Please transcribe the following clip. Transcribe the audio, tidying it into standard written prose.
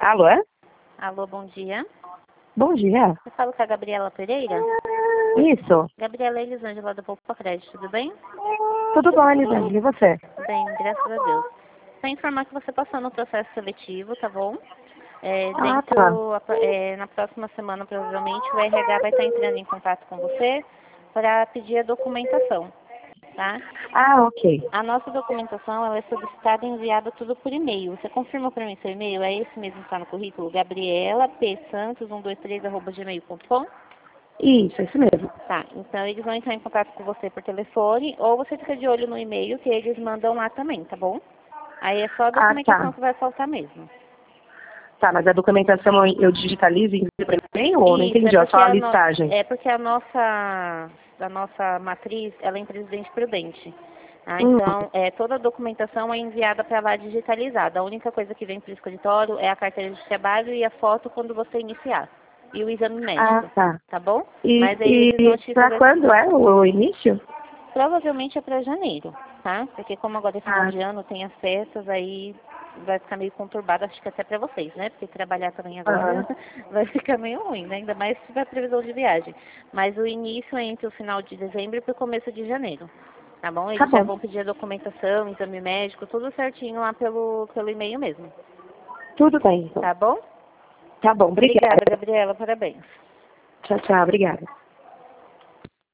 Alô? Alô, bom dia. Bom dia. Eu falo com a Gabriela Pereira. Isso. Gabriela Elisângela do Poupa Crédito, tudo bem? Tudo bom, Elisângela? E você? Bem, graças a Deus. Só informar que você passou no processo seletivo, tá bom? Tá. Na próxima semana, provavelmente, o RH vai estar entrando em contato com você para pedir a documentação, tá? Ok. A nossa documentação, ela é solicitada e enviada tudo por e-mail. Você confirma para mim seu e-mail? É esse mesmo que está no currículo? gabrielapsantos123@gmail.com. Isso, é isso mesmo. Tá, então eles vão entrar em contato com você por telefone ou você fica de olho no e-mail que eles mandam lá também, tá bom? Aí é só a documentação Tá. que vai faltar mesmo. Tá, mas a documentação eu digitalizo e envio para mim ou não Isso, entendi? É só a listagem. é porque a nossa matriz, ela é em Presidente Prudente. Ah, Hum. então, toda a documentação é enviada para lá digitalizada. A única coisa que vem para o escritório é a carteira de trabalho e a foto quando você iniciar. E o exame médico, Tá. tá bom? Mas aí eles E notificam... para quando é o início? Provavelmente é para janeiro, tá? Porque como agora é final Ah, de ano, tem as festas, aí vai ficar meio conturbado, acho que até para vocês, né? Porque trabalhar também agora aham. vai ficar meio ruim, né? Ainda mais se tiver previsão de viagem. Mas o início é entre o final de dezembro e o começo de janeiro, tá bom? Tá Eles já bom. vão pedir a documentação, exame médico, tudo certinho lá pelo e-mail mesmo, Tudo bem, então. tá bom? Tá bom, Obrigada, obrigada. Gabriela, parabéns. Tchau, tchau, obrigada.